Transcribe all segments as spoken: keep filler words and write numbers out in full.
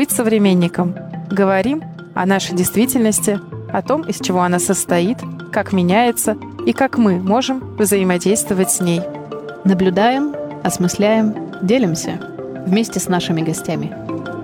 быть современником. Говорим о нашей действительности, о том, из чего она состоит, как меняется и как мы можем взаимодействовать с ней. Наблюдаем, осмысляем, делимся вместе с нашими гостями.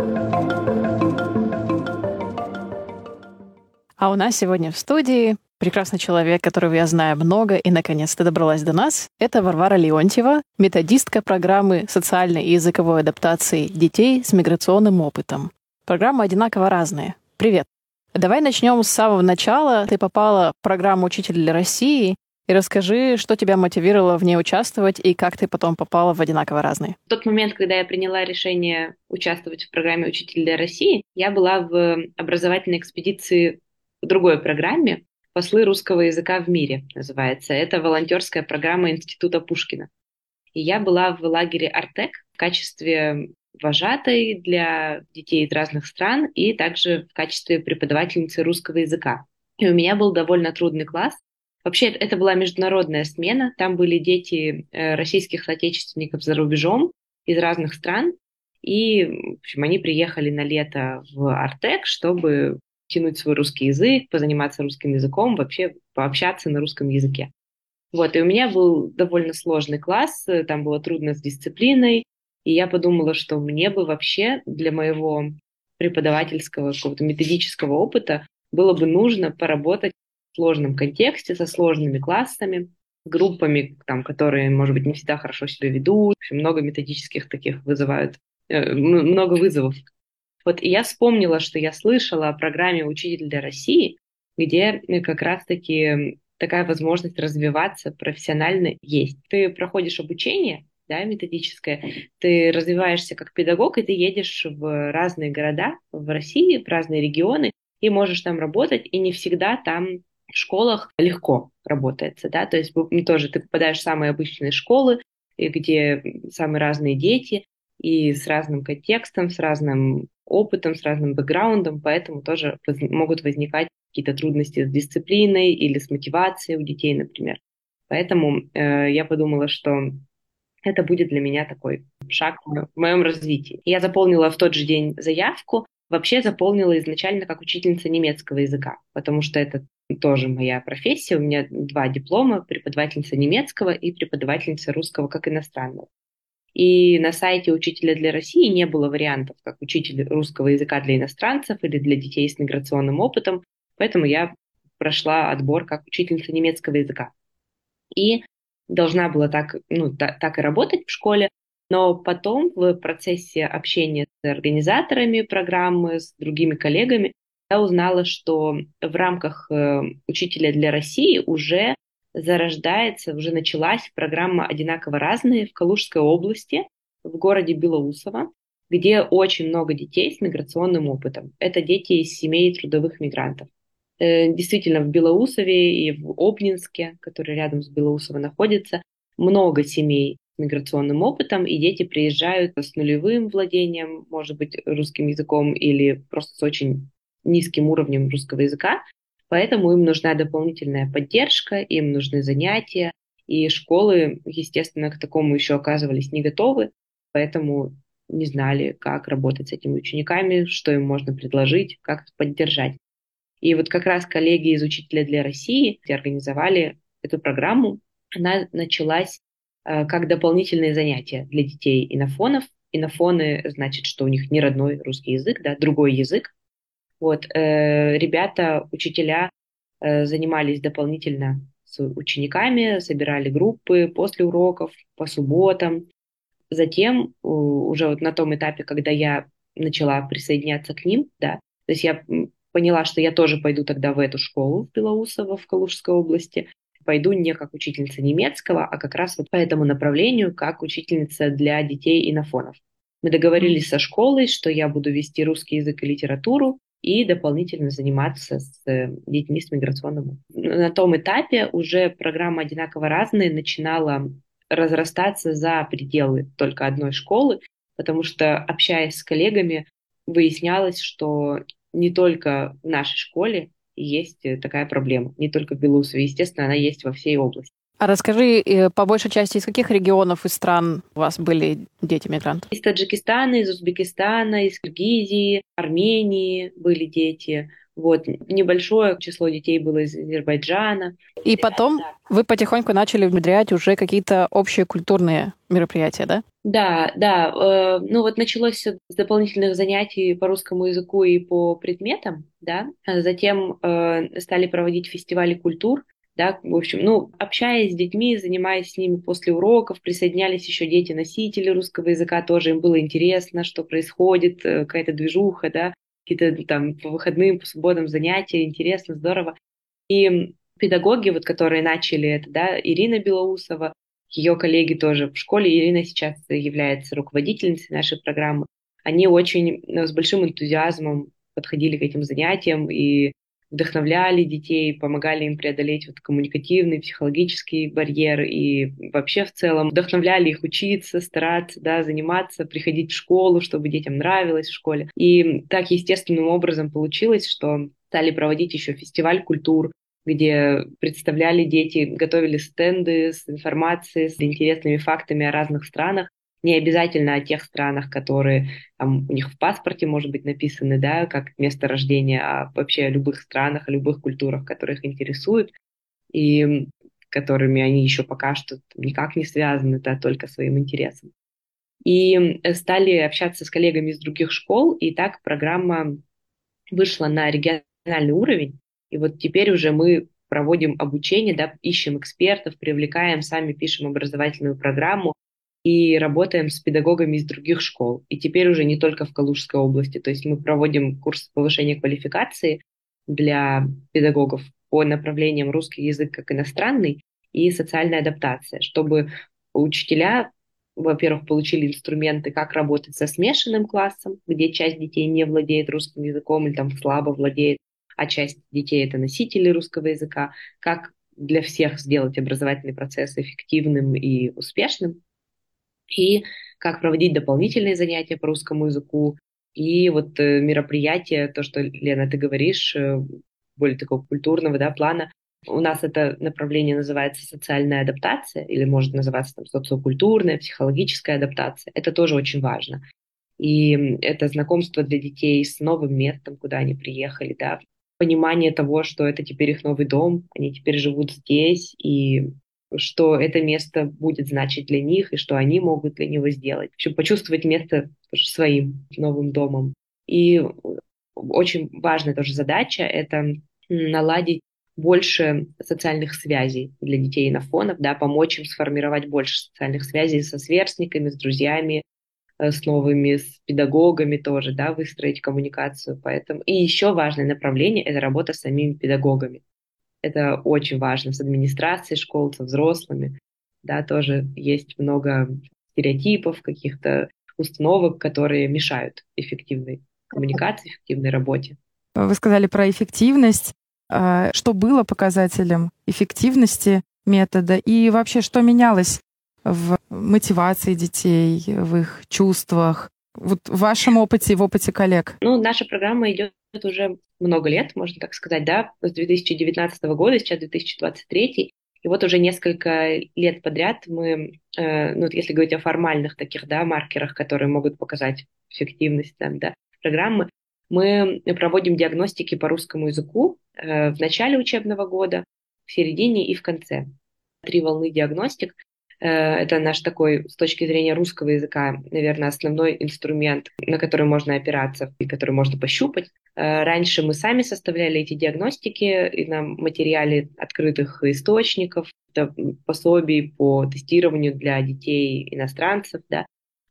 А у нас сегодня в студии прекрасный человек, которого я знаю много и, наконец-то, добралась до нас. Это Варвара Леонтьева, методистка программы социальной и языковой адаптации детей с миграционным опытом. Программы одинаково разные. Привет! Давай начнем с самого начала. Ты попала в программу «Учитель для России». И расскажи, что тебя мотивировало в ней участвовать и как ты потом попала в одинаково разные. В тот момент, когда я приняла решение участвовать в программе «Учитель для России», я была в образовательной экспедиции в другой программе «Послы русского языка в мире» называется. Это волонтерская программа Института Пушкина. И я была в лагере «Артек» в качестве вожатой для детей из разных стран и также в качестве преподавательницы русского языка. И у меня был довольно трудный класс. Вообще, это была международная смена. Там были дети российских соотечественников за рубежом из разных стран. И, в общем, они приехали на лето в Артек, чтобы тянуть свой русский язык, позаниматься русским языком, вообще пообщаться на русском языке. Вот, и у меня был довольно сложный класс, там было трудно с дисциплиной, и я подумала, что мне бы вообще для моего преподавательского, какого-то методического опыта было бы нужно поработать в сложном контексте, со сложными классами, группами, там, которые, может быть, не всегда хорошо себя ведут, в общем, много методических таких вызывают, э, много вызовов. Вот, и я вспомнила, что я слышала о программе «Учитель для России», где как раз-таки такая возможность развиваться профессионально есть. Ты проходишь обучение, да, методическое, ты развиваешься как педагог, и ты едешь в разные города в России, в разные регионы, и можешь там работать, и не всегда там в школах легко работается, да, то есть тоже ты попадаешь в самые обычные школы, где самые разные дети, и с разным контекстом, с разным опытом, с разным бэкграундом, поэтому тоже воз- могут возникать какие-то трудности с дисциплиной или с мотивацией у детей, например. Поэтому э, я подумала, что это будет для меня такой шаг в моем развитии. Я заполнила в тот же день заявку. Вообще заполнила изначально как учительница немецкого языка, потому что это тоже моя профессия. У меня два диплома: преподавательница немецкого и преподавательница русского как иностранного. И на сайте «Учителя для России» не было вариантов, как учитель русского языка для иностранцев или для детей с миграционным опытом, поэтому я прошла отбор как учительница немецкого языка. И должна была так, ну, та, так и работать в школе, но потом в процессе общения с организаторами программы, с другими коллегами, я узнала, что в рамках э, «Учителя для России» уже зарождается, уже началась программа «Одинаково разные» в Калужской области, в городе Белоусово, где очень много детей с миграционным опытом. Это дети из семей трудовых мигрантов. Действительно, в Белоусове и в Обнинске, который рядом с Белоусово находится, много семей с миграционным опытом, и дети приезжают с нулевым владением, может быть, русским языком или просто с очень низким уровнем русского языка, поэтому им нужна дополнительная поддержка, им нужны занятия, и школы, естественно, к такому еще оказывались не готовы, поэтому не знали, как работать с этими учениками, что им можно предложить, как поддержать. И вот как раз коллеги из «Учителя для России» организовали эту программу. Она началась э, как дополнительные занятия для детей инофонов. Инофоны значит, что у них не родной русский язык, да, другой язык. Вот, э, ребята, учителя э, занимались дополнительно с учениками, собирали группы после уроков, по субботам. Затем, у, уже вот на том этапе, когда я начала присоединяться к ним, да, то есть я поняла, что я тоже пойду тогда в эту школу в Белоусово, в Калужской области. Пойду не как учительница немецкого, а как раз вот по этому направлению, как учительница для детей инофонов. Мы договорились mm-hmm. со школой, что я буду вести русский язык и литературу и дополнительно заниматься с детьми с миграционным опытом. На том этапе уже программа «Одинаково разные» начинала разрастаться за пределы только одной школы, потому что, общаясь с коллегами, выяснялось, что не только в нашей школе есть такая проблема, не только в Белоусове, естественно, она есть во всей области. А расскажи, э, по большей части, из каких регионов и стран у вас были дети-мигранты? Из Таджикистана, из Узбекистана, из Киргизии, Армении были дети. Вот. Небольшое число детей было из Азербайджана. И потом вы потихоньку начали внедрять уже какие-то общие культурные мероприятия, да? Да, да. Э, ну вот началось все с дополнительных занятий по русскому языку и по предметам, да. А затем э, стали проводить фестивали культур, да. В общем, ну, общаясь с детьми, занимаясь с ними после уроков, присоединялись еще дети-носители русского языка, тоже им было интересно, что происходит, э, какая-то движуха, да, какие-то там по выходным, по субботам занятия, интересно, здорово. И педагоги, вот, которые начали это, да, Ирина Белоусова, ее коллеги тоже в школе, Ирина сейчас является руководительницей нашей программы, они очень ну, с большим энтузиазмом подходили к этим занятиям и вдохновляли детей, помогали им преодолеть вот коммуникативный, психологический барьер и вообще в целом вдохновляли их учиться, стараться, да, заниматься, приходить в школу, чтобы детям нравилось в школе. И так естественным образом получилось, что стали проводить еще фестиваль культур, где представляли дети, готовили стенды с информацией, с интересными фактами о разных странах. Не обязательно о тех странах, которые там, у них в паспорте, может быть, написаны, да, как место рождения, а вообще о любых странах, о любых культурах, которые их интересуют, и которыми они еще пока что никак не связаны, да, только своим интересом. И стали общаться с коллегами из других школ, и так программа вышла на региональный уровень, и вот теперь уже мы проводим обучение, да, ищем экспертов, привлекаем, сами пишем образовательную программу и работаем с педагогами из других школ. И теперь уже не только в Калужской области, то есть мы проводим курс повышения квалификации для педагогов по направлениям русский язык как иностранный и социальная адаптация, чтобы учителя, во-первых, получили инструменты, как работать со смешанным классом, где часть детей не владеет русским языком или там слабо владеет, а часть детей это носители русского языка, как для всех сделать образовательный процесс эффективным и успешным, и как проводить дополнительные занятия по русскому языку, и вот э, мероприятия, то, что, Лена, ты говоришь, э, более такого культурного, да, плана. У нас это направление называется социальная адаптация, или может называться там социокультурная, психологическая адаптация. Это тоже очень важно. И это знакомство для детей с новым местом, куда они приехали, да, понимание того, что это теперь их новый дом, они теперь живут здесь, и что это место будет значить для них, и что они могут для него сделать. В общем, почувствовать место своим новым домом. И очень важная тоже задача — это наладить больше социальных связей для детей и нафонов, да, помочь им сформировать больше социальных связей со сверстниками, с друзьями, с новыми, с педагогами тоже, да, выстроить коммуникацию. Поэтому... И еще важное направление — это работа с самими педагогами. Это очень важно, с администрацией школ, со взрослыми. Да, тоже есть много стереотипов, каких-то установок, которые мешают эффективной коммуникации, эффективной работе. Вы сказали про эффективность. Что было показателем эффективности метода и вообще что менялось в мотивации детей, в их чувствах, вот в вашем опыте и в опыте коллег? Ну, наша программа идет уже много лет, можно так сказать, да, с две тысячи девятнадцатого года, сейчас две тысячи двадцать третий, и вот уже несколько лет подряд мы, э, ну, если говорить о формальных таких, да, маркерах, которые могут показать эффективность там, да, программы, мы проводим диагностики по русскому языку э, в начале учебного года, в середине и в конце. Три волны диагностик. Это наш такой, с точки зрения русского языка, наверное, основной инструмент, на который можно опираться и который можно пощупать. Раньше мы сами составляли эти диагностики и на материале открытых источников, пособий по тестированию для детей иностранцев. Да.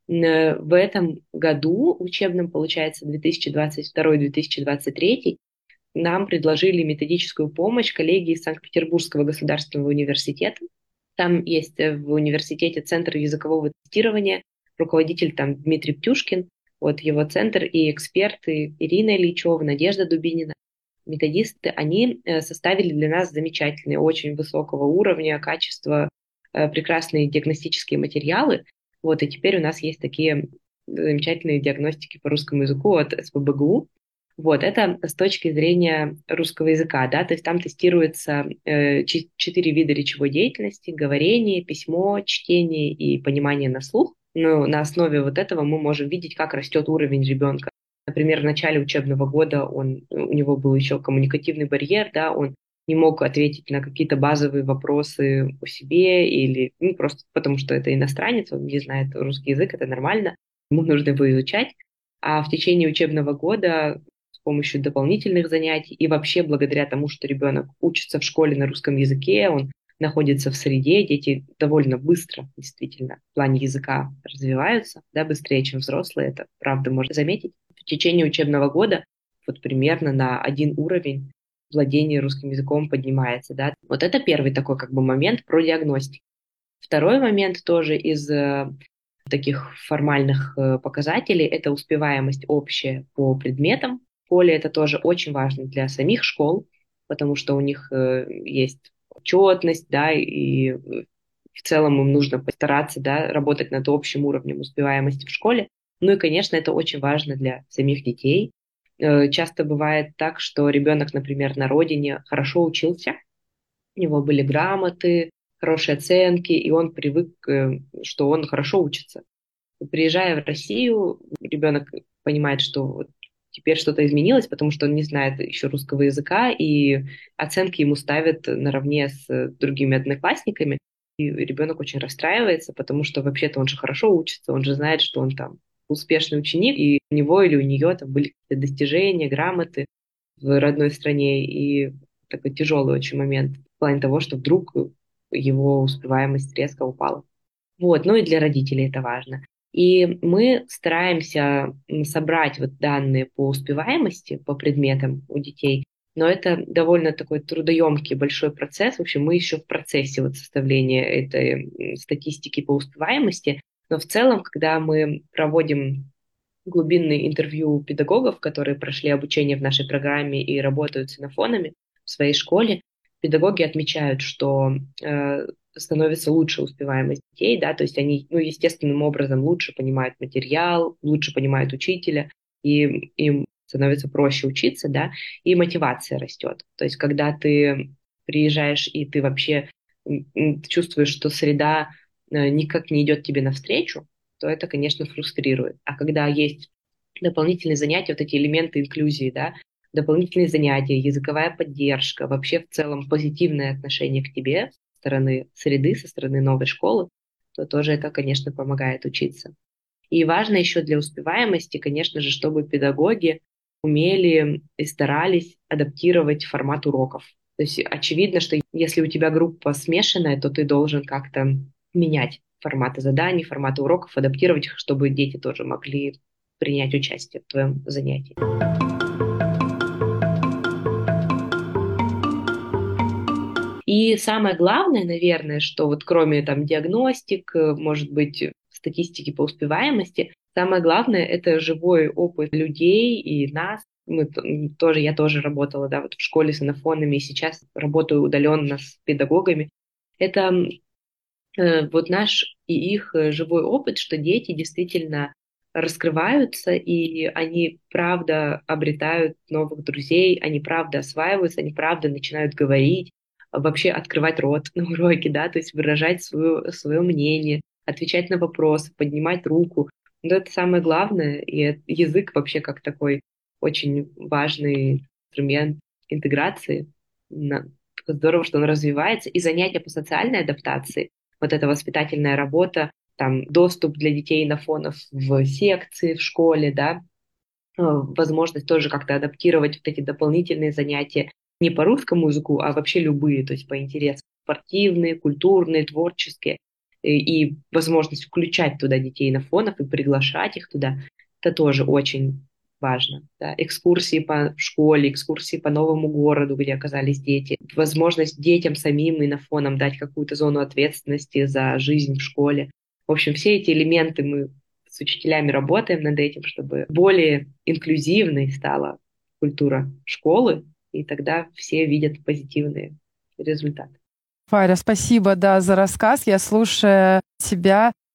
В этом году, учебном, получается, две тысячи двадцать второй — две тысячи двадцать третий, нам предложили методическую помощь коллеги из Санкт-Петербургского государственного университета. Там есть в университете центр языкового тестирования, руководитель там Дмитрий Птюшкин, вот его центр, и эксперты Ирина Ильичева, Надежда Дубинина, методисты, они составили для нас замечательные, очень высокого уровня, качества, прекрасные диагностические материалы. Вот, и теперь у нас есть такие замечательные диагностики по русскому языку от СПбГУ. Вот, это с точки зрения русского языка, да, то есть там тестируется э, ч- четыре вида речевой деятельности: говорение, письмо, чтение и понимание на слух. Но на основе вот этого мы можем видеть, как растет уровень ребенка. Например, в начале учебного года он, у него был еще коммуникативный барьер, да, он не мог ответить на какие-то базовые вопросы о себе или ну, просто потому, что это иностранец, он не знает русский язык, это нормально, ему нужно его изучать. А в течение учебного года с помощью дополнительных занятий и вообще благодаря тому, что ребенок учится в школе на русском языке, он находится в среде, дети довольно быстро, действительно, в плане языка развиваются, да, быстрее, чем взрослые, это правда можно заметить. В течение учебного года вот примерно на один уровень владение русским языком поднимается, да. Вот это первый такой как бы момент про диагностику. Второй момент тоже из э, таких формальных э, показателей — это успеваемость общая по предметам. В школе это тоже очень важно для самих школ, потому что у них э, есть отчетность, да, и э, в целом им нужно постараться, да, работать над общим уровнем успеваемости в школе. Ну и, конечно, это очень важно для самих детей. Э, Часто бывает так, что ребенок, например, на родине хорошо учился, у него были грамоты, хорошие оценки, и он привык, э, что он хорошо учится. Приезжая в Россию, ребенок понимает, что вот теперь что-то изменилось, потому что он не знает еще русского языка, и оценки ему ставят наравне с э, другими одноклассниками. И ребенок очень расстраивается, потому что вообще-то он же хорошо учится, он же знает, что он там успешный ученик, и у него или у нее там были какие-то достижения, грамоты в родной стране, и такой тяжелый очень момент в плане того, что вдруг его успеваемость резко упала. Вот, ну и для родителей это важно. И мы стараемся м, собрать вот данные по успеваемости, по предметам у детей, но это довольно такой трудоемкий большой процесс. В общем, мы еще в процессе вот составления этой м, статистики по успеваемости, но в целом, когда мы проводим глубинные интервью педагогов, которые прошли обучение в нашей программе и работают с синофонами в своей школе, педагоги отмечают, что э, становится лучше успеваемость детей, да, то есть они, ну, естественным образом лучше понимают материал, лучше понимают учителя, и им становится проще учиться, да, и мотивация растет. То есть когда ты приезжаешь и ты вообще м, м, чувствуешь, что среда э, никак не идет тебе навстречу, то это, конечно, фрустрирует. А когда есть дополнительные занятия, вот эти элементы инклюзии, да, дополнительные занятия, языковая поддержка, вообще в целом позитивное отношение к тебе со стороны среды, со стороны новой школы, то тоже это, конечно, помогает учиться. И важно еще для успеваемости, конечно же, чтобы педагоги умели и старались адаптировать формат уроков. То есть очевидно, что если у тебя группа смешанная, то ты должен как-то менять форматы заданий, форматы уроков, адаптировать их, чтобы дети тоже могли принять участие в твоем занятии. И самое главное, наверное, что вот кроме там диагностик, э, может быть, статистики по успеваемости, самое главное — это живой опыт людей и нас. Мы т- м, тоже, я тоже работала, да, вот в школе с инофонами, и сейчас работаю удаленно с педагогами. Это м, э, вот наш и их э, живой опыт, что дети действительно раскрываются, и они правда обретают новых друзей, они правда осваиваются, они правда начинают говорить, вообще открывать рот на уроке, да, то есть выражать свое, свое мнение, отвечать на вопросы, поднимать руку. Но это самое главное, и э- язык вообще как такой очень важный инструмент интеграции. На- Здорово, что он развивается, и занятия по социальной адаптации, вот эта воспитательная работа, там, доступ для детей на фонов в секции в школе, да, э, возможность тоже как-то адаптировать вот эти дополнительные занятия не по русскому языку, а вообще любые, то есть по интересам спортивные, культурные, творческие, и, и возможность включать туда детей на фонов и приглашать их туда, это тоже очень важно. Да. Экскурсии по школе, экскурсии по новому городу, где оказались дети, возможность детям самим и на фоном дать какую-то зону ответственности за жизнь в школе. В общем, все эти элементы мы с учителями работаем над этим, чтобы более инклюзивной стала культура школы, и тогда все видят позитивные результаты. Варя, спасибо, да, за рассказ. Я, слушая тебя,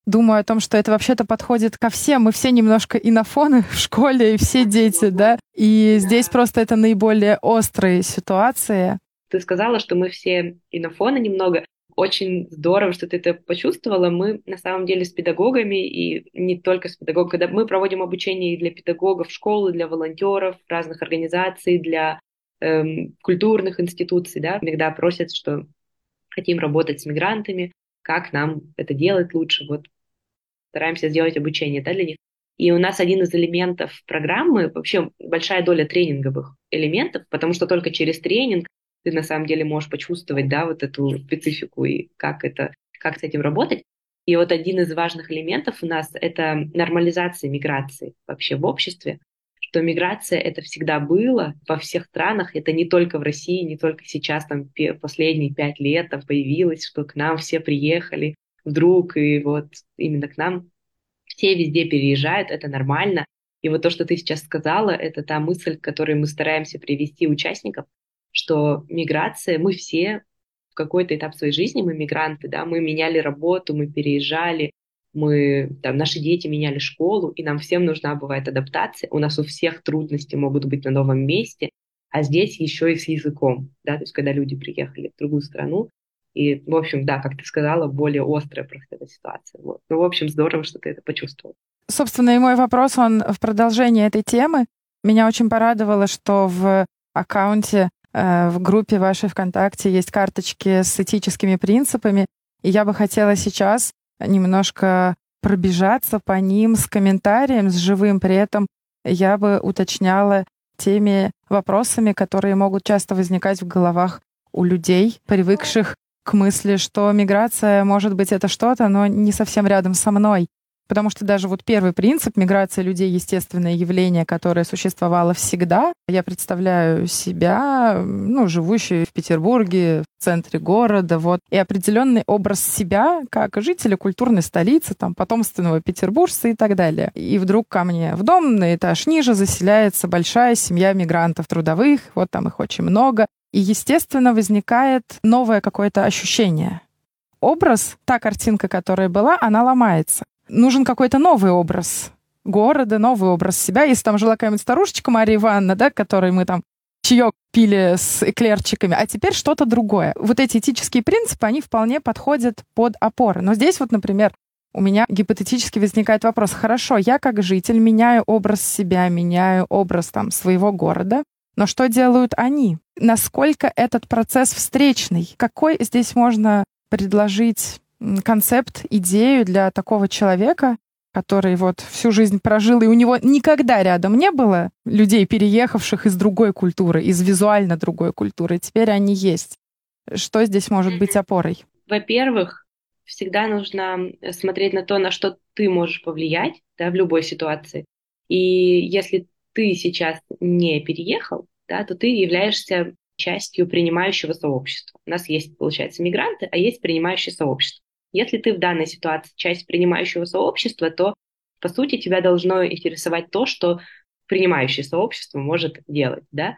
думаю о том, что это вообще-то подходит ко всем. Мы все немножко инофоны в школе, и все дети, да? И здесь просто это наиболее острые ситуации. Ты сказала, что мы все инофоны немного. Очень здорово, что ты это почувствовала. Мы на самом деле с педагогами, и не только с педагогами, когда мы проводим обучение и для педагогов школы, для волонтеров, разных организаций, для эм, культурных институций, да, иногда просят, что хотим работать с мигрантами, как нам это делать лучше, вот стараемся сделать обучение, да, для них. И у нас один из элементов программы, вообще большая доля тренинговых элементов, потому что только через тренинг ты на самом деле можешь почувствовать, да, вот эту специфику и как это, как с этим работать. И вот один из важных элементов у нас — это нормализация миграции вообще в обществе, что миграция — это всегда было во всех странах, это не только в России, не только сейчас, там, последние пять лет там появилось, что к нам все приехали вдруг, и вот именно к нам все везде переезжают, это нормально. И вот то, что ты сейчас сказала, это та мысль, к которой мы стараемся привести участников, что миграция, мы все в какой-то этап своей жизни, мы мигранты, да, мы меняли работу, мы переезжали, мы, там, наши дети меняли школу, и нам всем нужна бывает адаптация. У нас у всех трудности могут быть на новом месте, а здесь еще и с языком, да, то есть когда люди приехали в другую страну, и, в общем, да, как ты сказала, более острая просто эта ситуация. Вот. Ну, в общем, здорово, что ты это почувствовала. Собственно, и мой вопрос, он в продолжении этой темы. Меня очень порадовало, что в аккаунте, э, в группе вашей ВКонтакте есть карточки с этическими принципами, и я бы хотела сейчас немножко пробежаться по ним с комментарием, с живым. При этом я бы уточняла теми вопросами, которые могут часто возникать в головах у людей, привыкших к мысли, что миграция, может быть, это что-то, но не совсем рядом со мной. Потому что даже вот первый принцип — миграция людей — естественное явление, которое существовало всегда. Я представляю себя, ну, живущей в Петербурге, в центре города, вот, и определенный образ себя как жителя культурной столицы, там, потомственного петербуржца и так далее. И вдруг ко мне в дом на этаж ниже заселяется большая семья мигрантов трудовых, вот там их очень много. И, естественно, возникает новое какое-то ощущение. Образ, та картинка, которая была, она ломается. Нужен какой-то новый образ города, новый образ себя. Если там жила какая-нибудь старушечка Мария Ивановна, да, которой мы там чаек пили с эклерчиками, а теперь что-то другое. Вот эти этические принципы, они вполне подходят под опоры. Но здесь вот, например, у меня гипотетически возникает вопрос. Хорошо, я как житель меняю образ себя, меняю образ там своего города, но что делают они? Насколько этот процесс встречный? Какой здесь можно предложить концепт, идею для такого человека, который вот всю жизнь прожил, и у него никогда рядом не было людей, переехавших из другой культуры, из визуально другой культуры. Теперь они есть. Что здесь может быть опорой? Во-первых, всегда нужно смотреть на то, на что ты можешь повлиять, да, в любой ситуации. И если ты сейчас не переехал, да, то ты являешься частью принимающего сообщества. У нас есть, получается, мигранты, а есть принимающее сообщество. Если ты в данной ситуации часть принимающего сообщества, то, по сути, тебя должно интересовать то, что принимающее сообщество может делать, да,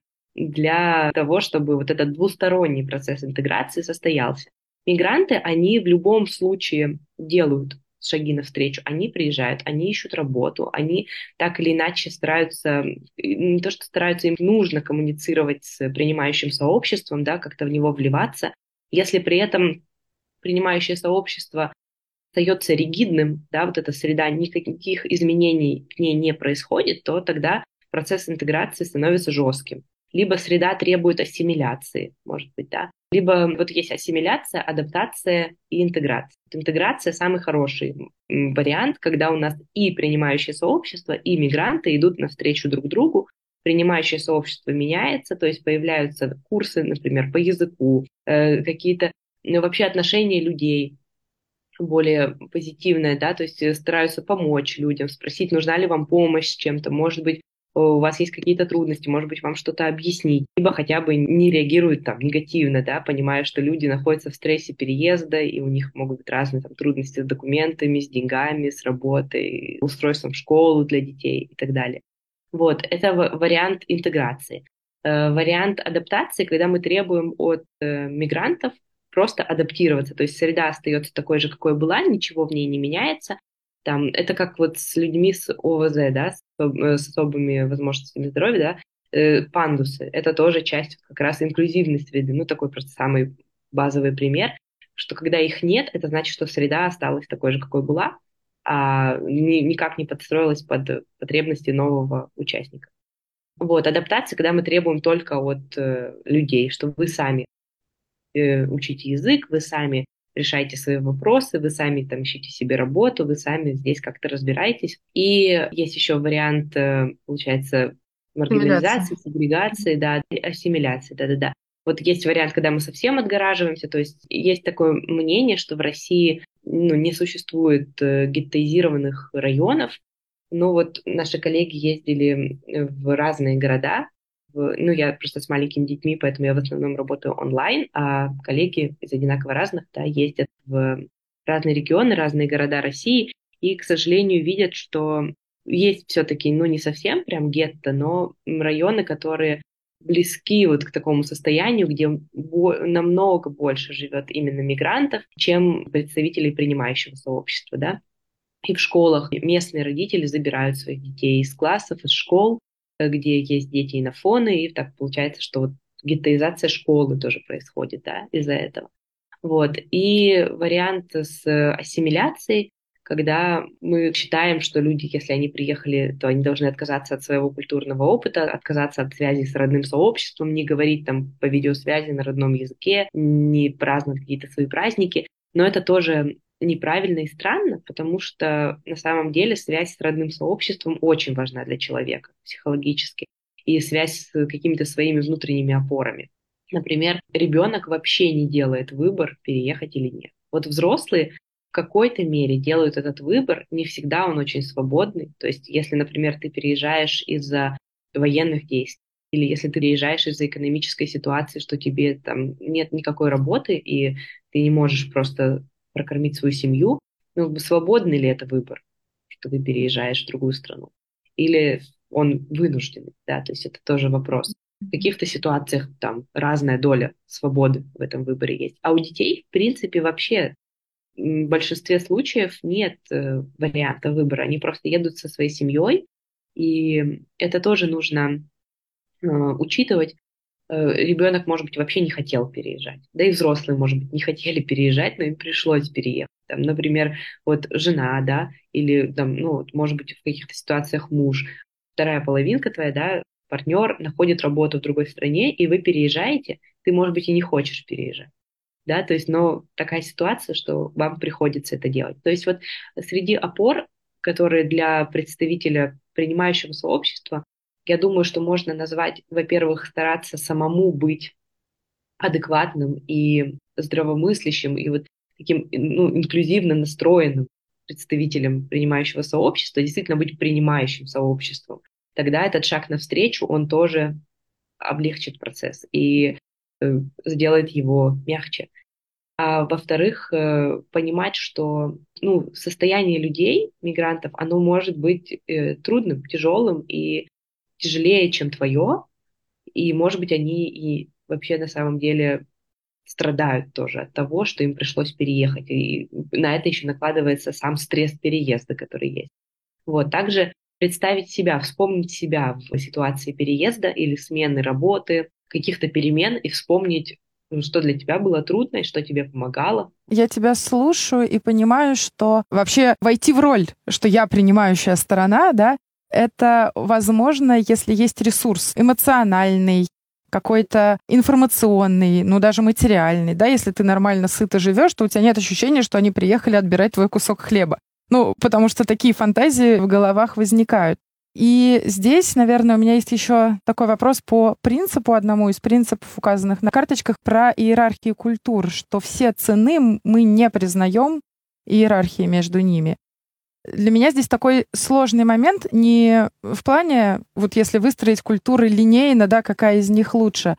для того, чтобы вот этот двусторонний процесс интеграции состоялся. Мигранты, они в любом случае делают шаги навстречу, они приезжают, они ищут работу, они так или иначе стараются, не то что стараются, им нужно коммуницировать с принимающим сообществом, да, как-то в него вливаться, если при этом принимающее сообщество остается ригидным, да, вот эта среда, никаких изменений к ней не происходит, то тогда процесс интеграции становится жестким. Либо среда требует ассимиляции, может быть, да, либо вот есть ассимиляция, адаптация и интеграция. Интеграция — самый хороший вариант, когда у нас и принимающее сообщество, и мигранты идут навстречу друг другу, принимающее сообщество меняется, то есть появляются курсы, например, по языку, э, какие-то ну, вообще отношения людей более позитивное, да, то есть стараются помочь людям, спросить, нужна ли вам помощь с чем-то, может быть, у вас есть какие-то трудности, может быть, вам что-то объяснить, либо хотя бы не реагируют там негативно, да, понимая, что люди находятся в стрессе переезда, и у них могут быть разные там трудности с документами, с деньгами, с работой, устройством в школу для детей и так далее. Вот, это вариант интеграции. Вариант адаптации, когда мы требуем от мигрантов просто адаптироваться. То есть среда остается такой же, какой была, ничего в ней не меняется. Там, это как вот с людьми с ОВЗ, да, с, с особыми возможностями здоровья, да, э, пандусы. Это тоже часть как раз инклюзивной среды. Ну, такой просто самый базовый пример, что когда их нет, это значит, что среда осталась такой же, какой была, а ни, никак не подстроилась под потребности нового участника. Вот, адаптация, когда мы требуем только от э, людей, что вы сами э, учите язык, вы сами решайте свои вопросы, вы сами там ищите себе работу, вы сами здесь как-то разбираетесь. И есть еще вариант, э, получается, маргинализации, сегрегации, да, ассимиляции, да-да-да. Вот есть вариант, когда мы совсем отгораживаемся, то есть есть такое мнение, что в России ну, не существует э, геттоизированных районов, но вот наши коллеги ездили в разные города, в, ну, я просто с маленькими детьми, поэтому я в основном работаю онлайн, а коллеги из одинаково разных, да, ездят в разные регионы, разные города России, и, к сожалению, видят, что есть все-таки, ну, не совсем прям гетто, но районы, которые близки вот к такому состоянию, где бо- намного больше живет именно мигрантов, чем представителей принимающего сообщества, да. И в школах местные родители забирают своих детей из классов, из школ, где есть дети инофоны, и так получается, что вот геттоизация школы тоже происходит, да, из-за этого. Вот. И вариант с ассимиляцией, когда мы считаем, что люди, если они приехали, то они должны отказаться от своего культурного опыта, отказаться от связи с родным сообществом, не говорить там по видеосвязи на родном языке, не праздновать какие-то свои праздники. Но это тоже неправильно и странно, потому что на самом деле связь с родным сообществом очень важна для человека психологически, и связь с какими-то своими внутренними опорами. Например, ребенок вообще не делает выбор, переехать или нет. Вот взрослые в какой-то мере делают этот выбор, не всегда он очень свободный. То есть если, например, ты переезжаешь из-за военных действий, или если ты переезжаешь из-за экономической ситуации, что тебе там нет никакой работы, и ты не можешь просто прокормить свою семью, ну, свободный ли это выбор, что ты переезжаешь в другую страну? Или он вынужденный, да, то есть это тоже вопрос. В каких-то ситуациях там разная доля свободы в этом выборе есть. А у детей, в принципе, вообще в большинстве случаев нет э, варианта выбора. Они просто едут со своей семьей, и это тоже нужно э, учитывать. Ребенок, может быть, вообще не хотел переезжать. Да и взрослые, может быть, не хотели переезжать, но им пришлось переехать. Там, например, вот жена, да, или, там, ну, вот, может быть, в каких-то ситуациях муж, вторая половинка твоя, да, партнер находит работу в другой стране, и вы переезжаете, ты, может быть, и не хочешь переезжать. Да, то есть, но такая ситуация, что вам приходится это делать. То есть вот среди опор, которые для представителя принимающего сообщества, я думаю, что можно назвать, во-первых, стараться самому быть адекватным и здравомыслящим, и вот таким, ну, инклюзивно настроенным представителем принимающего сообщества, действительно быть принимающим сообществом. Тогда этот шаг навстречу, он тоже облегчит процесс и э, сделает его мягче. А во-вторых, э, понимать, что ну, состояние людей, мигрантов, оно может быть э, трудным, тяжелым и тяжелее, чем твое, и, может быть, они и вообще на самом деле страдают тоже от того, что им пришлось переехать, и на это еще накладывается сам стресс переезда, который есть. Вот, также представить себя, вспомнить себя в ситуации переезда или смены работы, каких-то перемен, и вспомнить, что для тебя было трудно и что тебе помогало. Я тебя слушаю и понимаю, что вообще войти в роль, что я принимающая сторона, да, это возможно, если есть ресурс эмоциональный, какой-то информационный, ну даже материальный, да, если ты нормально сыто живешь, то у тебя нет ощущения, что они приехали отбирать твой кусок хлеба. Ну, потому что такие фантазии в головах возникают. И здесь, наверное, у меня есть еще такой вопрос по принципу, одному из принципов, указанных на карточках, про иерархию культур, что все цены мы не признаем иерархии между ними. Для меня здесь такой сложный момент не в плане, вот если выстроить культуры линейно, да, какая из них лучше,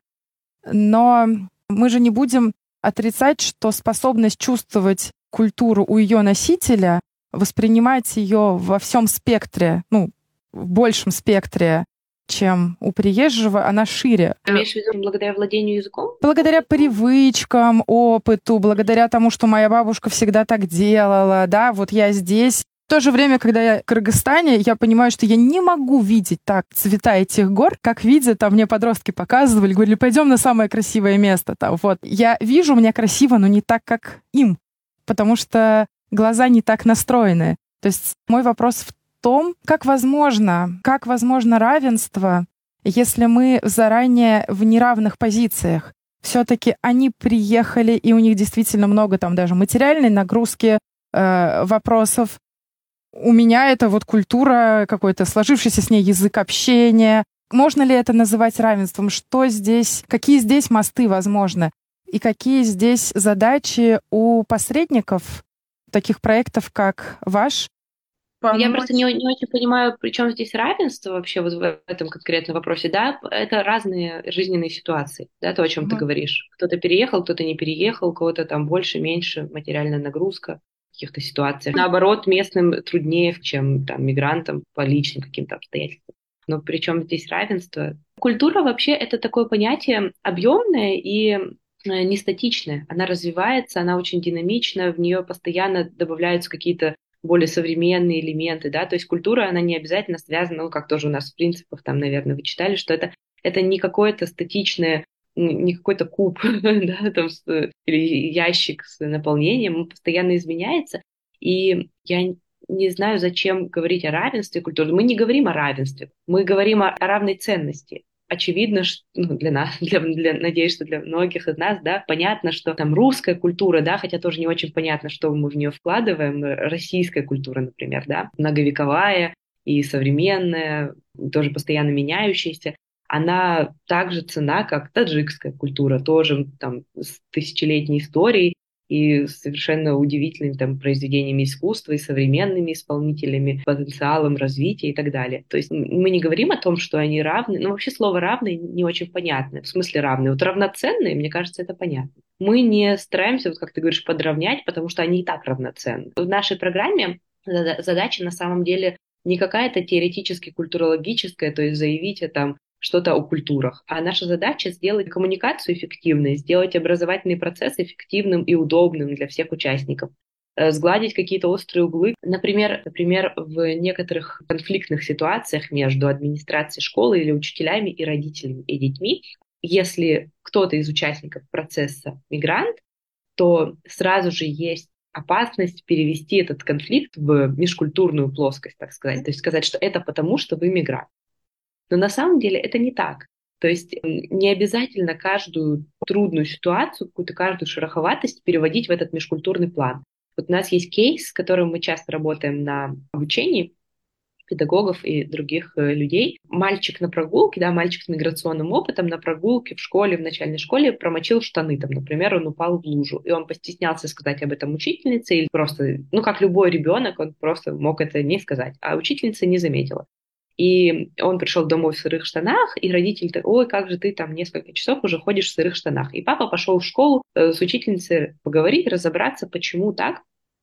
но мы же не будем отрицать, что способность чувствовать культуру у ее носителя, воспринимать ее во всем спектре, ну, в большем спектре чем у приезжего, она шире. Ты имеешь в виду благодаря владению языком? Благодаря привычкам, опыту, благодаря тому, что моя бабушка всегда так делала, да, вот я здесь. В то же время, когда я в Кыргызстане, я понимаю, что я не могу видеть так цвета этих гор, как видят, там мне подростки показывали, говорили, пойдем на самое красивое место. Там, вот. Я вижу, мне красиво, но не так, как им, потому что глаза не так настроены. То есть мой вопрос в том, как возможно, как возможно равенство, если мы заранее в неравных позициях. Все-таки они приехали, и у них действительно много там даже материальной нагрузки, э, вопросов. У меня это вот культура, какой-то сложившийся с ней язык общения. Можно ли это называть равенством? Что здесь, какие здесь мосты возможны? И какие здесь задачи у посредников таких проектов, как ваш? Помочь. Я просто не, не очень понимаю, при чем здесь равенство вообще вот в этом конкретном вопросе. Да, это разные жизненные ситуации, да, то, о чем mm-hmm. ты говоришь. Кто-то переехал, кто-то не переехал, у кого-то там больше, меньше материальная нагрузка в каких-то ситуациях. Наоборот, местным труднее, чем там мигрантам по личным каким-то обстоятельствам. Но при чем здесь равенство? Культура вообще это такое понятие объемное и не статичное. Она развивается, она очень динамична, в нее постоянно добавляются какие-то более современные элементы, да, то есть культура, она не обязательно связана, ну, как тоже у нас в принципах, там, наверное, вы читали, что это, это не какое-то статичное, не какой-то куб, да, там, с, или ящик с наполнением, он постоянно изменяется, и я не знаю, зачем говорить о равенстве культуры. Мы не говорим о равенстве, мы говорим о, о равной ценности. Очевидно, что, ну, для нас, для, для, надеюсь, что для многих из нас, да, понятно, что там русская культура, да, хотя тоже не очень понятно, что мы в нее вкладываем, российская культура, например, да, многовековая и современная, тоже постоянно меняющаяся, она также ценна, как таджикская культура, тоже там с тысячелетней историей и совершенно удивительными там произведениями искусства и современными исполнителями, потенциалом развития и так далее. То есть мы не говорим о том, что они равны, ну вообще слово «равный» не очень понятно, в смысле равные. Вот равноценные, мне кажется, это понятно. Мы не стараемся, вот как ты говоришь, подравнять, потому что они и так равноценны. В нашей программе задача на самом деле не какая-то теоретически культурологическая, то есть заявить о там что-то о культурах. А наша задача сделать коммуникацию эффективной, сделать образовательный процесс эффективным и удобным для всех участников, сгладить какие-то острые углы. Например, например, в некоторых конфликтных ситуациях между администрацией школы или учителями и родителями и детьми, если кто-то из участников процесса мигрант, то сразу же есть опасность перевести этот конфликт в межкультурную плоскость, так сказать. То есть сказать, что это потому, что вы мигрант. Но на самом деле это не так. То есть не обязательно каждую трудную ситуацию, какую-то каждую шероховатость переводить в этот межкультурный план. Вот у нас есть кейс, с которым мы часто работаем на обучении педагогов и других людей. Мальчик на прогулке, да, мальчик с миграционным опытом на прогулке в школе, в начальной школе промочил штаны, там, например, он упал в лужу, и он постеснялся сказать об этом учительнице, или просто, ну, как любой ребенок, он просто мог это не сказать, а учительница не заметила. И он пришел домой в сырых штанах, и родитель такой: ой, как же ты там несколько часов уже ходишь в сырых штанах. И папа пошел в школу э, с учительницей поговорить, разобраться, почему так,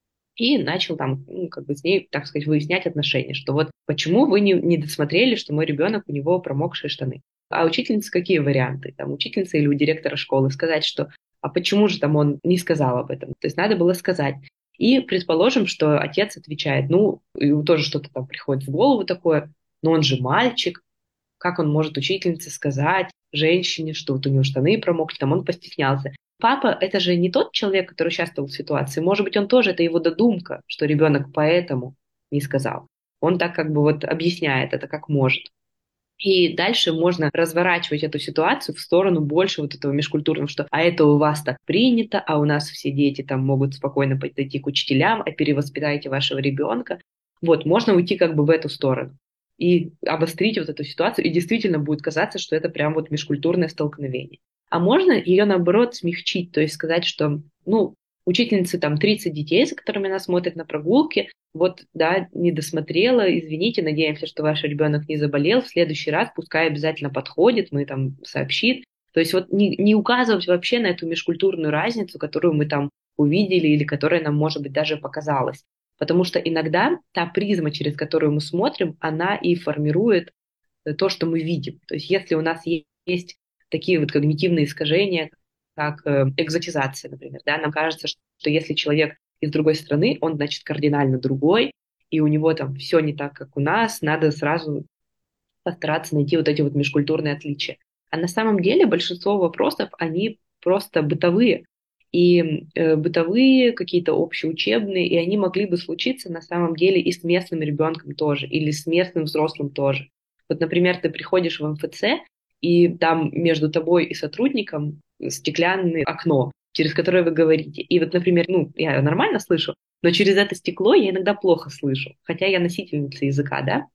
и начал там, ну, как бы с ней, так сказать, выяснять отношения, что вот почему вы не, не досмотрели, что мой ребенок, у него промокшие штаны. А учительница какие варианты? Там учительница или у директора школы сказать, что а почему же там он не сказал об этом? То есть надо было сказать. И предположим, что отец отвечает, ну, ему тоже что-то там приходит в голову такое: но он же мальчик, как он может учительнице сказать, женщине, что вот у него штаны промокли, там он постеснялся. Папа — это же не тот человек, который участвовал в ситуации. Может быть, он тоже, это его додумка, что ребенок поэтому не сказал. Он так как бы вот объясняет это как может. И дальше можно разворачивать эту ситуацию в сторону больше вот этого межкультурного, что а это у вас так принято, а у нас все дети там могут спокойно подойти к учителям, а перевоспитайте вашего ребенка. Вот, можно уйти как бы в эту сторону и обострить вот эту ситуацию, и действительно будет казаться, что это прям вот межкультурное столкновение. А можно ее, наоборот, смягчить, то есть сказать, что, ну, учительницы там тридцать детей, за которыми она смотрит на прогулке, вот, да, не досмотрела, извините, надеемся, что ваш ребенок не заболел, в следующий раз пускай обязательно подходит, мы там сообщит. То есть вот не, не указывать вообще на эту межкультурную разницу, которую мы там увидели или которая нам, может быть, даже показалась. Потому что иногда та призма, через которую мы смотрим, она и формирует то, что мы видим. То есть если у нас есть такие вот когнитивные искажения, как э, экзотизация, например, да, нам кажется, что, что если человек из другой страны, он, значит, кардинально другой, и у него там все не так, как у нас, надо сразу постараться найти вот эти вот межкультурные отличия. А на самом деле большинство вопросов, они просто бытовые. И э, бытовые, какие-то общеучебные, и они могли бы случиться на самом деле и с местным ребенком тоже, или с местным взрослым тоже. Вот, например, ты приходишь в эм эф це, и там между тобой и сотрудником стеклянное окно, через которое вы говорите. И вот, например, ну, я нормально слышу, но через это стекло я иногда плохо слышу, хотя я носительница языка, да,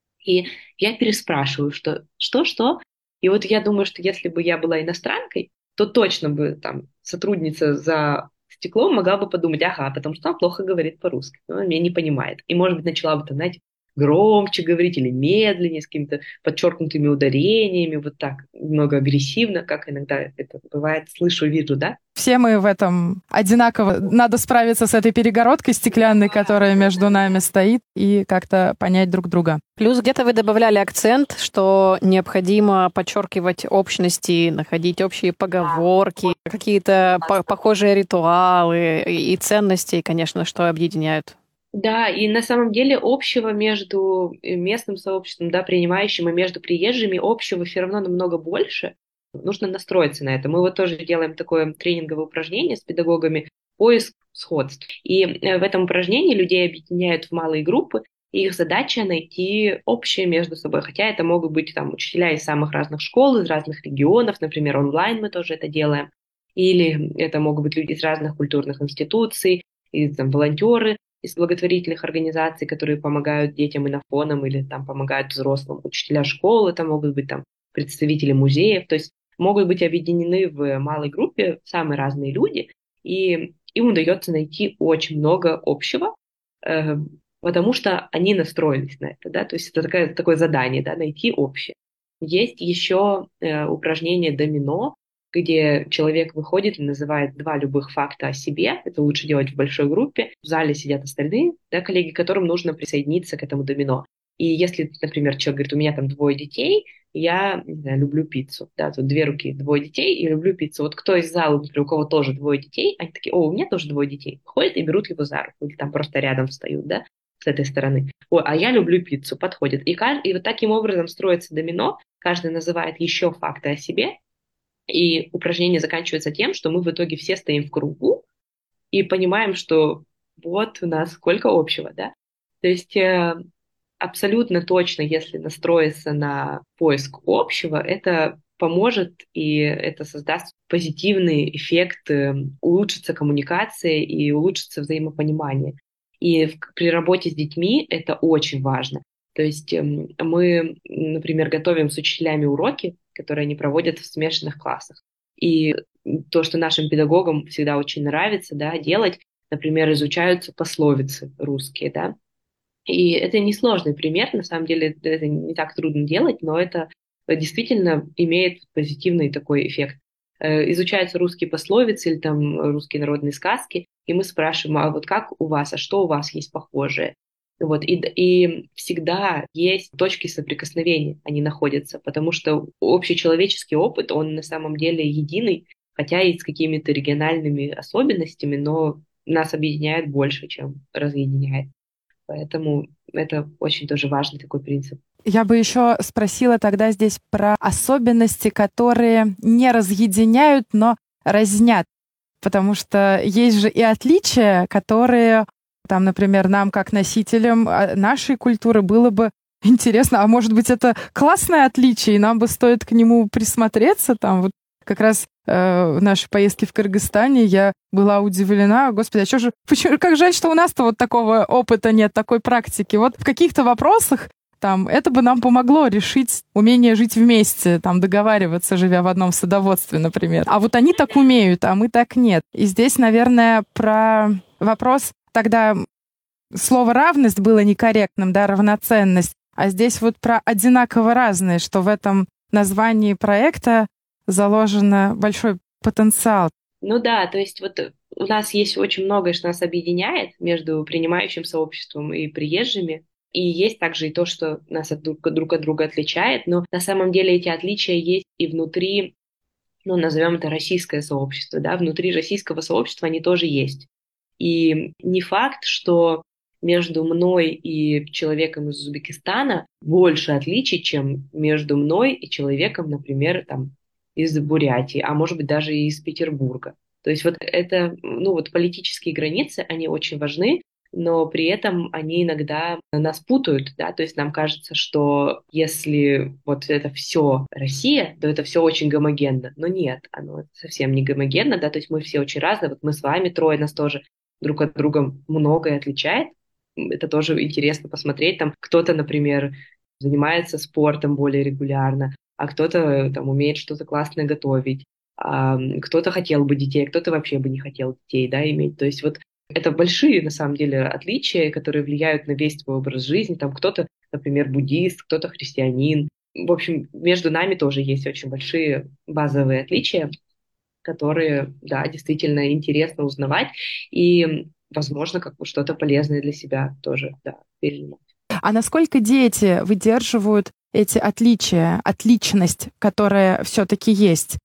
и я переспрашиваю, что что-что. И вот я думаю, что если бы я была иностранкой, то точно бы там сотрудница за стеклом могла бы подумать, ага, потому что она плохо говорит по-русски, она меня не понимает. И, может быть, начала бы, там, знаете, громче говорить или медленнее, с какими-то подчеркнутыми ударениями, вот так, немного агрессивно, как иногда это бывает, слышу, вижу, да? Все мы в этом одинаково. Надо справиться с этой перегородкой стеклянной, которая между нами стоит, и как-то понять друг друга. Плюс где-то вы добавляли акцент, что необходимо подчеркивать общности, находить общие поговорки, какие-то по- похожие ритуалы и ценности, конечно, что объединяют. Да, и на самом деле общего между местным сообществом, да, принимающим, и между приезжими общего все равно намного больше. Нужно настроиться на это. Мы вот тоже делаем такое тренинговое упражнение с педагогами «Поиск сходств». И э, в этом упражнении людей объединяют в малые группы, и их задача найти общее между собой. Хотя это могут быть там учителя из самых разных школ, из разных регионов, например, онлайн мы тоже это делаем. Или это могут быть люди из разных культурных институций, и там волонтеры из благотворительных организаций, которые помогают детям инофонам или там помогают взрослым, учителя школы, это могут быть там представители музеев, то есть могут быть объединены в малой группе самые разные люди, и им удается найти очень много общего, э, потому что они настроились на это, да, то есть это такое, такое задание, да, найти общее. Есть еще э, упражнение домино, где человек выходит и называет два любых факта о себе. Это лучше делать в большой группе. В зале сидят остальные, да, коллеги, которым нужно присоединиться к этому домино. И если, например, человек говорит, у меня там двое детей, я, не знаю, люблю пиццу. Да, тут две руки, двое детей и люблю пиццу. Вот кто из зала, например, у кого тоже двое детей, они такие, о, у меня тоже двое детей. Ходят и берут его за руку. Или там просто рядом встают, да, с этой стороны. Ой, а я люблю пиццу, подходит. И, и вот таким образом строится домино. Каждый называет еще факты о себе, и упражнение заканчивается тем, что мы в итоге все стоим в кругу и понимаем, что вот у нас сколько общего, да. То есть э, абсолютно точно, если настроиться на поиск общего, это поможет и это создаст позитивный эффект, э, улучшится коммуникация и улучшится взаимопонимание. И в, при работе с детьми это очень важно. То есть э, мы, например, готовим с учителями уроки, которые они проводят в смешанных классах. И то, что нашим педагогам всегда очень нравится, да, делать, например, изучаются пословицы русские, да. И это несложный пример, на самом деле это не так трудно делать, но это действительно имеет позитивный такой эффект. Э, Изучаются русские пословицы или там русские народные сказки, и мы спрашиваем, а вот как у вас, а что у вас есть похожее? Вот, и, и всегда есть точки соприкосновения, они находятся, потому что общечеловеческий опыт, он на самом деле единый, хотя и с какими-то региональными особенностями, но нас объединяет больше, чем разъединяет. Поэтому это очень тоже важный такой принцип. Я бы еще спросила тогда здесь про особенности, которые не разъединяют, но разнят. Потому что есть же и отличия, которые, там, например, нам, как носителям нашей культуры, было бы интересно, а может быть, это классное отличие, и нам бы стоит к нему присмотреться. Там вот как раз э, в нашей поездке в Кыргызстане я была удивлена. Господи, а что же, почему, как жаль, что у нас-то вот такого опыта нет, такой практики. Вот в каких-то вопросах там, это бы нам помогло решить умение жить вместе, там, договариваться, живя в одном садоводстве, например. А вот они так умеют, а мы так нет. И здесь, наверное, про вопрос, тогда слово «равность» было некорректным, да, равноценность, а здесь вот про одинаково разные, что в этом названии проекта заложен большой потенциал. Ну да, то есть вот у нас есть очень многое, что нас объединяет между принимающим сообществом и приезжими. И есть также и то, что нас от друг, друг от друга отличает, но на самом деле эти отличия есть и внутри, ну, назовем это российское сообщество, да, внутри российского сообщества они тоже есть. И не факт, что между мной и человеком из Узбекистана больше отличий, чем между мной и человеком, например, там, из Бурятии, а может быть даже и из Петербурга. То есть вот это, ну вот политические границы, они очень важны, но при этом они иногда нас путают, да, то есть нам кажется, что если вот это все Россия, то это все очень гомогенно, но нет, оно совсем не гомогенно, да, то есть мы все очень разные, вот мы с вами трое, нас тоже друг от друга многое отличает, это тоже интересно посмотреть, там кто-то, например, занимается спортом более регулярно, а кто-то там умеет что-то классное готовить, а кто-то хотел бы детей, а кто-то вообще бы не хотел детей, да, иметь, то есть вот это большие, на самом деле, отличия, которые влияют на весь твой образ жизни. Там кто-то, например, буддист, кто-то христианин. В общем, между нами тоже есть очень большие базовые отличия, которые, да, действительно интересно узнавать. И, возможно, как бы что-то полезное для себя тоже, да, перенимать. А насколько дети выдерживают эти отличия, отличность, которая все-таки есть?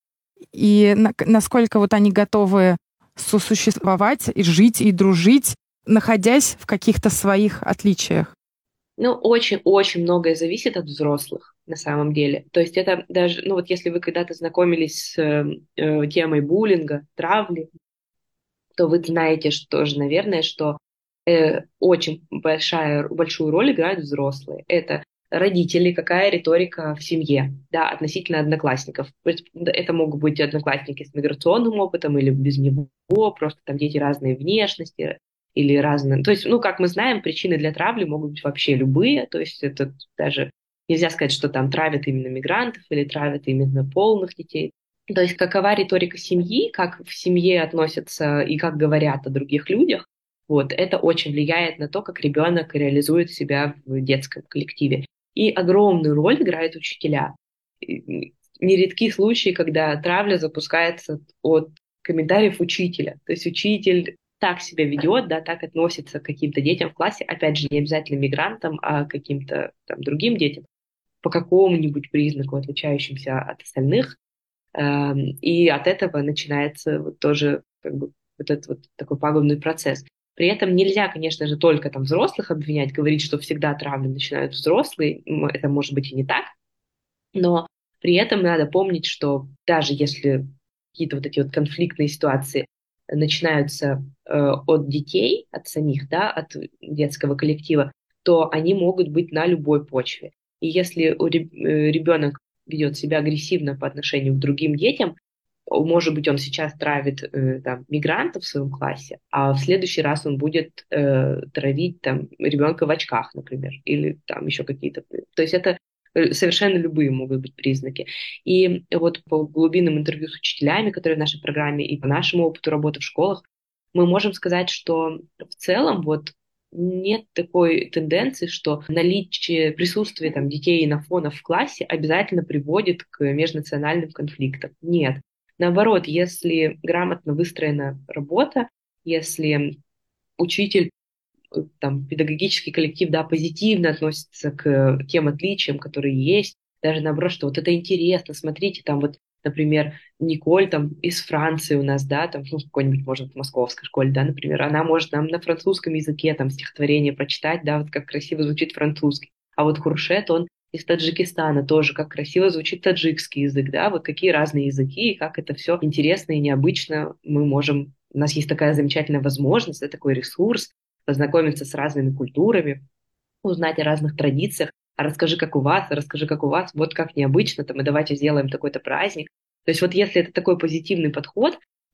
И на- насколько вот они готовы сосуществовать и жить, и дружить, находясь в каких-то своих отличиях? Ну, очень-очень многое зависит от взрослых, на самом деле. То есть это даже, ну вот если вы когда-то знакомились с э, э, темой буллинга, травли, то вы знаете, что же, наверное, что э, очень большая, большую роль играют взрослые. Это родители, какая риторика в семье, да, относительно одноклассников. То есть это могут быть одноклассники с миграционным опытом или без него, просто там дети разной внешности или разные. То есть, ну, как мы знаем, причины для травли могут быть вообще любые, то есть это даже нельзя сказать, что там травят именно мигрантов или травят именно полных детей. То есть какова риторика семьи, как в семье относятся и как говорят о других людях, вот, это очень влияет на то, как ребенок реализует себя в детском коллективе. И огромную роль играют учителя. И нередки случаи, когда травля запускается от комментариев учителя. То есть учитель так себя ведет, да, так относится к каким-то детям в классе, опять же, не обязательно мигрантам, а каким-то там другим детям, по какому-нибудь признаку, отличающимся от остальных, Эм, и от этого начинается вот тоже как бы вот этот вот такой пагубный процесс. При этом нельзя, конечно же, только там взрослых обвинять, говорить, что всегда травли начинают взрослые. М, Это может быть и не так, но при этом надо помнить, что даже если какие-то вот эти вот конфликтные ситуации начинаются э, от детей, от самих, да, от детского коллектива, то они могут быть на любой почве. И если у реб- э, ребенок ведет себя агрессивно по отношению к другим детям, может быть, он сейчас травит э, там, мигрантов в своем классе, а в следующий раз он будет э, травить там, ребенка в очках, например, или там еще какие-то. То есть это э, совершенно любые могут быть признаки. И вот по глубинным интервью с учителями, которые в нашей программе, и по нашему опыту работы в школах, мы можем сказать, что в целом вот нет такой тенденции, что наличие присутствия там, детей и инофонов в классе обязательно приводит к межнациональным конфликтам. Нет. Наоборот, если грамотно выстроена работа, если учитель, э, там, педагогический коллектив, да, позитивно относится к тем отличиям, которые есть, даже наоборот, что вот это интересно, смотрите, там вот, например, Николь там из Франции у нас, да, там, ну, какой-нибудь, может, в московской школе, да, например, она может нам на французском языке там стихотворение прочитать, да, вот как красиво звучит французский. А вот Хуршет, он из Таджикистана тоже, как красиво звучит таджикский язык, да, вот какие разные языки, и как это все интересно и необычно мы можем, у нас есть такая замечательная возможность, да, такой ресурс, познакомиться с разными культурами, узнать о разных традициях, а расскажи, как у вас, а расскажи, как у вас, вот как необычно, там, и давайте сделаем такой-то праздник. То есть вот если это такой позитивный подход,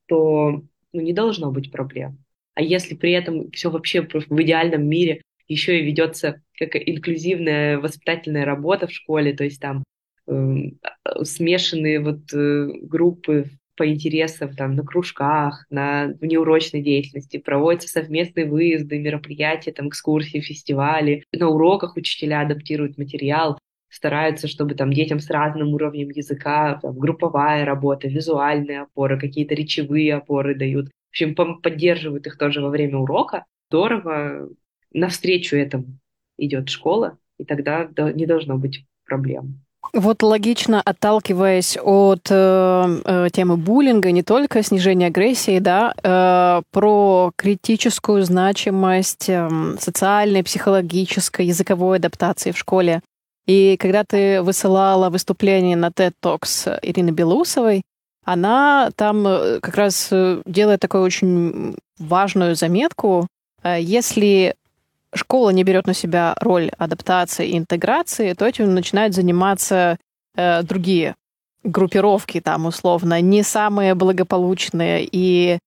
то ну, не должно быть проблем. А если при этом все вообще в идеальном мире еще и ведется как инклюзивная воспитательная работа в школе, то есть там эм, а, смешанные вот э, группы по интересам, там, на кружках, на внеурочной деятельности, проводятся совместные выезды, мероприятия, там, экскурсии, фестивали. На уроках учителя адаптируют материал, стараются, чтобы там детям с разным уровнем языка, там, групповая работа, визуальные опоры, какие-то речевые опоры дают. В общем, пом- поддерживают их тоже во время урока. Здорово навстречу этому идет школа, и тогда не должно быть проблем. Вот логично, отталкиваясь от э, э, темы буллинга, не только снижения агрессии, да, э, про критическую значимость э, социальной, психологической, языковой адаптации в школе. И когда ты высылала выступление на TED Talks Ирины Белоусовой, она там как раз делает такую очень важную заметку. Если школа не берет на себя роль адаптации и интеграции, то этим начинают заниматься э, другие группировки, там, условно, не самые благополучные. И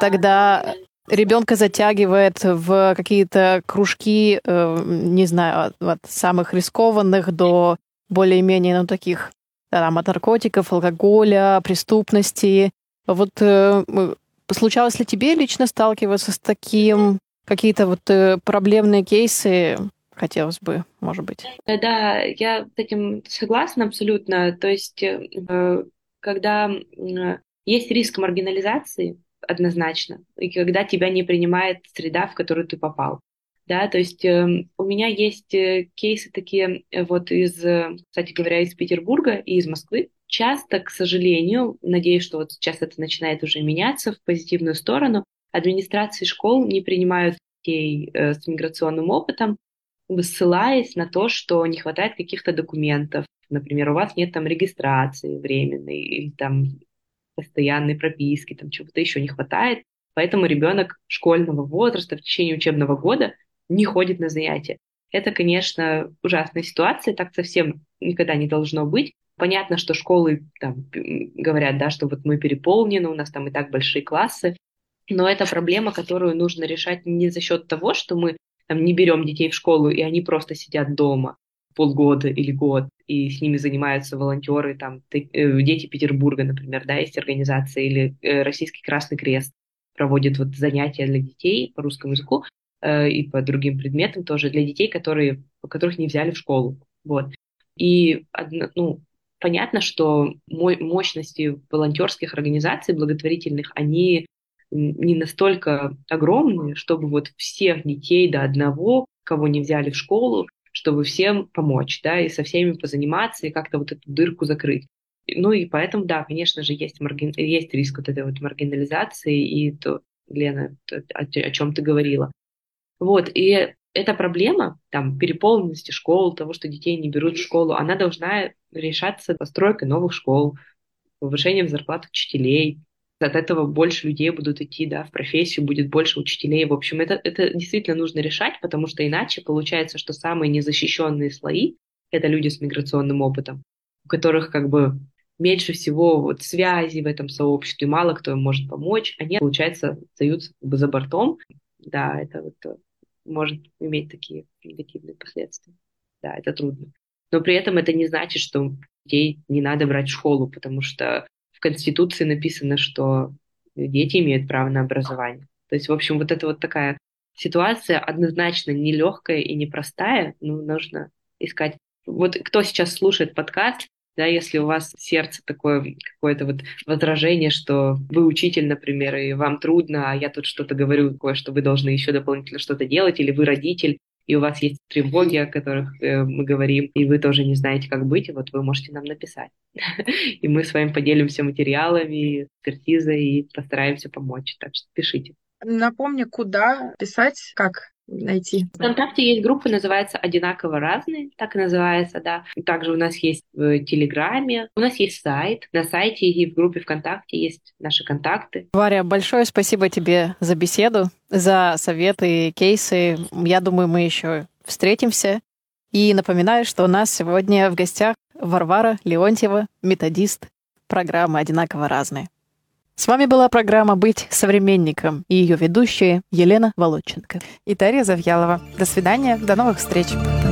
тогда ребенка затягивает в какие-то кружки, э, не знаю, от, от самых рискованных до более-менее, ну, таких, там, от наркотиков, алкоголя, преступности. Вот э, случалось ли тебе лично сталкиваться с таким? Какие-то вот э, проблемные кейсы хотелось бы, может быть. Да, я с этим согласна абсолютно. То есть, э, когда э, есть риск маргинализации, однозначно, и когда тебя не принимает среда, в которую ты попал. Да, то есть э, у меня есть э, кейсы такие э, вот из, э, кстати говоря, из Петербурга и из Москвы. Часто, к сожалению, надеюсь, что вот сейчас это начинает уже меняться в позитивную сторону, администрации школ не принимают детей э, с миграционным опытом, ссылаясь на то, что не хватает каких-то документов. Например, у вас нет там регистрации временной или там постоянной прописки, там чего-то еще не хватает. Поэтому ребенок школьного возраста в течение учебного года не ходит на занятия. Это, конечно, ужасная ситуация, так совсем никогда не должно быть. Понятно, что школы там говорят, да, что вот мы переполнены, у нас там и так большие классы, но это проблема, которую нужно решать не за счет того, что мы там, не берем детей в школу, и они просто сидят дома полгода или год, и с ними занимаются волонтеры, там, дети Петербурга, например, да, есть организация, или э, Российский Красный Крест проводит вот занятия для детей по русскому языку э, и по другим предметам тоже, для детей, которые, которых не взяли в школу. Вот. И, ну, понятно, что мощности волонтерских организаций благотворительных, они не настолько огромные, чтобы вот всех детей до одного, кого не взяли в школу, чтобы всем помочь, да, и со всеми позаниматься, и как-то вот эту дырку закрыть. Ну и поэтому, да, конечно же, есть, маргин... есть риск вот этой вот маргинализации, и то, Лена, то, о, о чем ты говорила. Вот, и эта проблема, там, переполненности школ, того, что детей не берут в школу, она должна решаться постройкой новых школ, повышением зарплат учителей. От этого больше людей будут идти, да, в профессию, будет больше учителей. В общем, это, это действительно нужно решать, потому что иначе получается, что самые незащищенные слои — это люди с миграционным опытом, у которых как бы меньше всего вот связей в этом сообществе, мало кто им может помочь, они, получается, остаются как бы за бортом. Да, это вот может иметь такие негативные последствия. Да, это трудно. Но при этом это не значит, что детей не надо брать в школу, потому что в Конституции написано, что дети имеют право на образование. То есть, в общем, вот это вот такая ситуация однозначно нелегкая и непростая. Ну, нужно искать. Вот кто сейчас слушает подкаст, да, если у вас в сердце такое какое-то вот возражение, что вы учитель, например, и вам трудно, а я тут что-то говорю такое, что вы должны еще дополнительно что-то делать, или вы родитель, и у вас есть тревоги, о которых э, мы говорим, и вы тоже не знаете, как быть, вот вы можете нам написать. И мы с вами поделимся материалами, экспертизой и постараемся помочь. Так что пишите. Напомни, куда писать, как найти. ВКонтакте есть группа, называется «Одинаково разные», так и называется, да. Также у нас есть в Телеграме, у нас есть сайт. На сайте и в группе ВКонтакте есть наши контакты. Варя, большое спасибо тебе за беседу, за советы и кейсы. Я думаю, мы еще встретимся. И напоминаю, что у нас сегодня в гостях Варвара Леонтьева, методист программы «Одинаково разные». С вами была программа «Быть современником» и ее ведущие Елена Володченко и Дарья Завьялова. До свидания, до новых встреч.